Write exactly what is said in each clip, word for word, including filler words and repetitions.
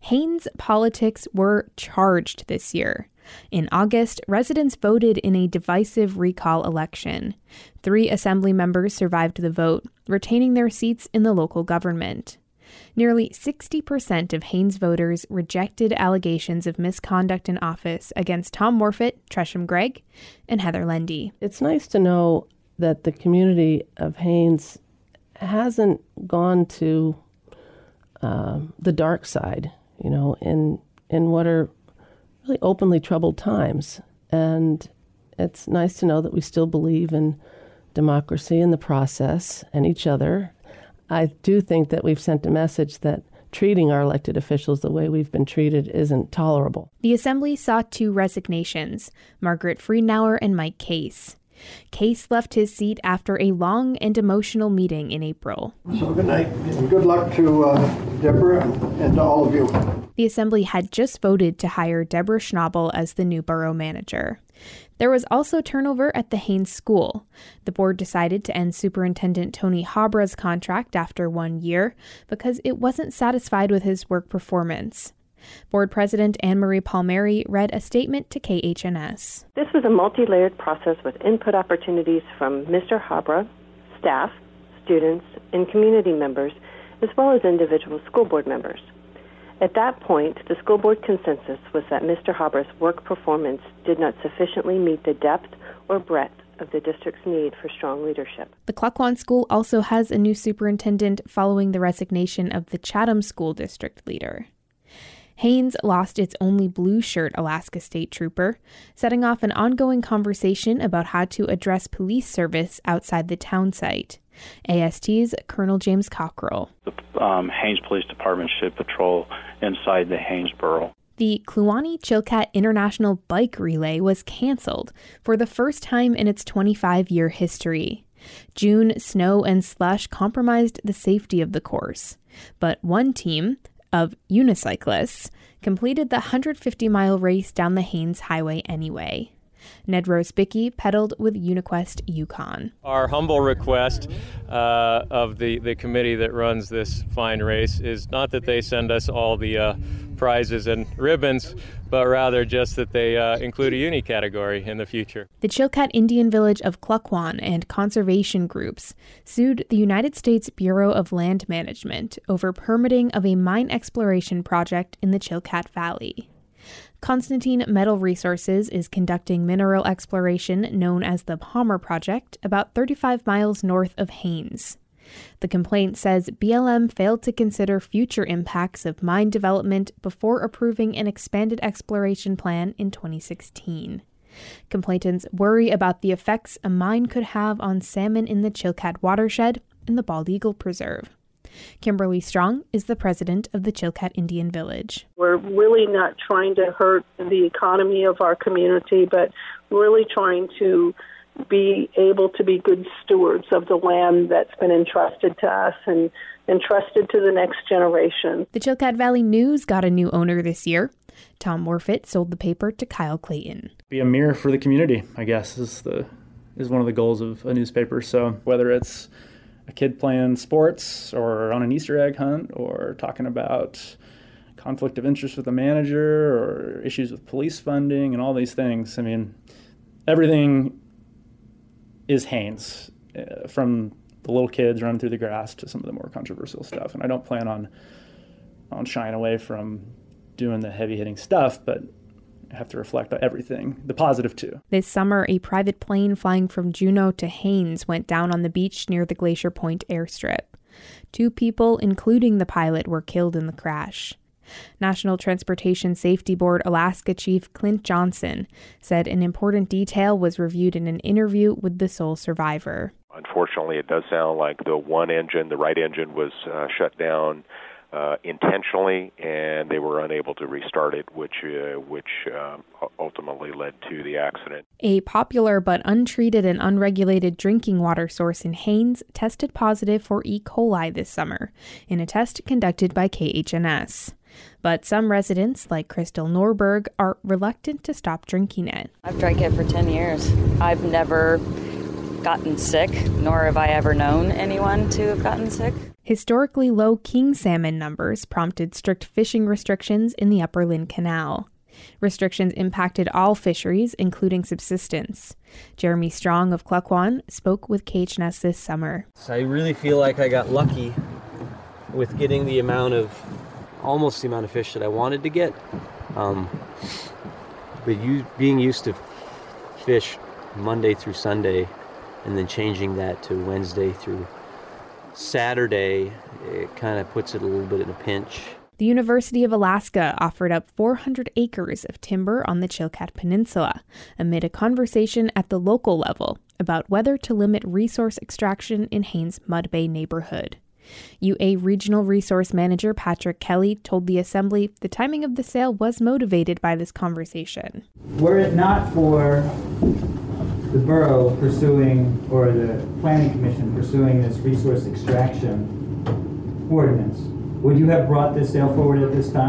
Haines politics were charged this year. In August, residents voted in a divisive recall election. Three assembly members survived the vote, retaining their seats in the local government. Nearly sixty percent of Haines voters rejected allegations of misconduct in office against Tom Morfitt, Tresham Gregg, and Heather Lendy. It's nice to know that the community of Haines hasn't gone to uh, the dark side, you know, in in what are really openly troubled times. And it's nice to know that we still believe in democracy and the process and each other. I do think that we've sent a message that treating our elected officials the way we've been treated isn't tolerable. The Assembly saw two resignations, Margaret Friedenauer and Mike Case. Case left his seat after a long and emotional meeting in April. So good night, and good luck to uh, Deborah and to all of you. The Assembly had just voted to hire Deborah Schnabel as the new borough manager. There was also turnover at the Haines School. The board decided to end Superintendent Tony Habra's contract after one year because it wasn't satisfied with his work performance. Board President Anne-Marie Palmieri read a statement to K H N S. This was a multi-layered process with input opportunities from Mister Habra, staff, students, and community members, as well as individual school board members. At that point, the school board consensus was that Mister Habra's work performance did not sufficiently meet the depth or breadth of the district's need for strong leadership. The Klukwan School also has a new superintendent following the resignation of the Chatham School District leader. Haines lost its only blue shirt Alaska State Trooper, setting off an ongoing conversation about how to address police service outside the town site. A S T's Colonel James Cockrell. The um, Haines Police Department should patrol inside the Haines Borough. The Kluane-Chilkat International Bike Relay was canceled for the first time in its twenty-five-year history. June, snow, and slush compromised the safety of the course, but one team of unicyclists completed the one hundred fifty mile race down the Haines Highway anyway. Ned Rosebicki pedaled with UniQuest Yukon. Our humble request uh, of the, the committee that runs this fine race is not that they send us all the uh, prizes and ribbons, but rather just that they uh, include a uni category in the future. The Chilkat Indian village of Klukwan and conservation groups sued the United States Bureau of Land Management over permitting of a mine exploration project in the Chilkat Valley. Constantine Metal Resources is conducting mineral exploration known as the Palmer Project about thirty-five miles north of Haines. The complaint says B L M failed to consider future impacts of mine development before approving an expanded exploration plan in twenty sixteen. Complainants worry about the effects a mine could have on salmon in the Chilkat watershed and the Bald Eagle Preserve. Kimberly Strong is the president of the Chilkat Indian Village. We're really not trying to hurt the economy of our community, but really trying to be able to be good stewards of the land that's been entrusted to us and entrusted to the next generation. The Chilkat Valley News got a new owner this year. Tom Morfitt sold the paper to Kyle Clayton. Be a mirror for the community, I guess, is the is one of the goals of a newspaper. So whether it's a kid playing sports or on an Easter egg hunt or talking about conflict of interest with the manager or issues with police funding and all these things, I mean, everything is Haines, uh, from the little kids running through the grass to some of the more controversial stuff. And I don't plan on on shying away from doing the heavy-hitting stuff, but I have to reflect on everything, the positive too. This summer, a private plane flying from Juneau to Haines went down on the beach near the Glacier Point airstrip. Two people, including the pilot, were killed in the crash. National Transportation Safety Board Alaska Chief Clint Johnson said an important detail was reviewed in an interview with the sole survivor. Unfortunately, it does sound like the one engine, the right engine, was uh, shut down uh, intentionally, and they were unable to restart it, which uh, which uh, ultimately led to the accident. A popular but untreated and unregulated drinking water source in Haines tested positive for E. coli this summer in a test conducted by K H N S. But some residents, like Crystal Norberg, are reluctant to stop drinking it. I've drank it for ten years. I've never gotten sick, nor have I ever known anyone to have gotten sick. Historically low king salmon numbers prompted strict fishing restrictions in the Upper Lynn Canal. Restrictions impacted all fisheries, including subsistence. Jeremy Strong of Klukwan spoke with K H N S this summer. So I really feel like I got lucky with getting the amount of, almost the amount of fish that I wanted to get. Um, but you, being used to fish Monday through Sunday and then changing that to Wednesday through Saturday, it kind of puts it a little bit in a pinch. The University of Alaska offered up four hundred acres of timber on the Chilkat Peninsula amid a conversation at the local level about whether to limit resource extraction in Haines Mud Bay neighborhood. U A Regional Resource Manager Patrick Kelly told the Assembly the timing of the sale was motivated by this conversation. Were it not for the borough pursuing, or the Planning Commission pursuing this resource extraction ordinance, would you have brought this sale forward at this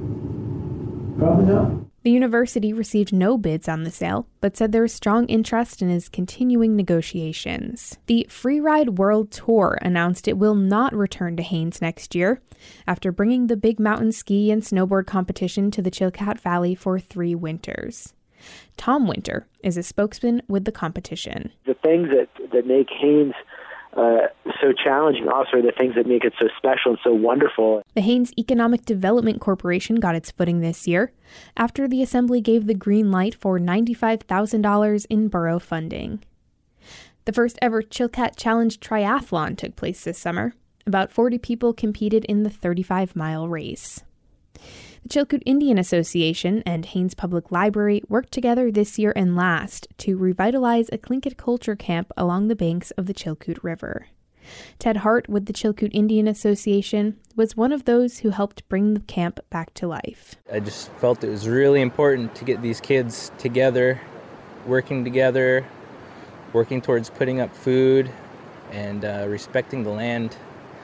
time? Probably not. The university received no bids on the sale, but said there is strong interest and is continuing negotiations. The Freeride World Tour announced it will not return to Haines next year, after bringing the big mountain ski and snowboard competition to the Chilkat Valley for three winters. Tom Winter is a spokesman with the competition. The things that, that make Haines uh, so challenging also are the things that make it so special and so wonderful. The Haines Economic Development Corporation got its footing this year after the Assembly gave the green light for ninety-five thousand dollars in borough funding. The first ever Chilkat Challenge Triathlon took place this summer. About forty people competed in the thirty-five mile race. The Chilkoot Indian Association and Haines Public Library worked together this year and last to revitalize a Tlingit culture camp along the banks of the Chilkoot River. Ted Hart with the Chilkoot Indian Association was one of those who helped bring the camp back to life. I just felt it was really important to get these kids together, working together, working towards putting up food and uh, respecting the land.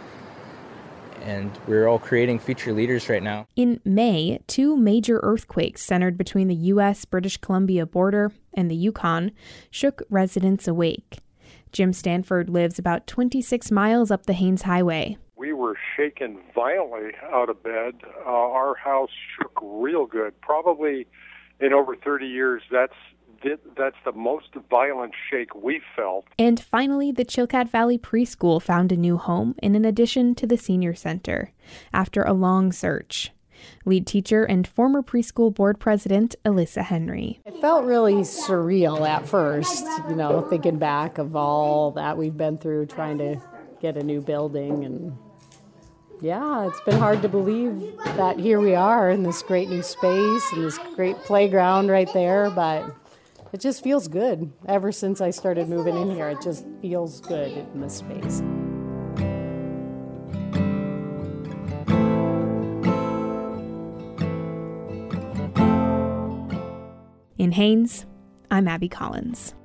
And we're all creating future leaders right now. In May, two major earthquakes centered between the U S British Columbia border and the Yukon shook residents awake. Jim Stanford lives about twenty-six miles up the Haines Highway. We were shaken violently out of bed. Uh, our house shook real good. Probably in over thirty years, that's that's the most violent shake we felt. And finally, the Chilkat Valley Preschool found a new home in an addition to the senior center after a long search. Lead teacher and former preschool board president Alyssa Henry. It felt really surreal at first, you know, thinking back of all that we've been through trying to get a new building. And yeah, it's been hard to believe that here we are in this great new space and this great playground right there, but it just feels good. Ever since I started moving in here, it just feels good in this space. In Haines, I'm Abby Collins.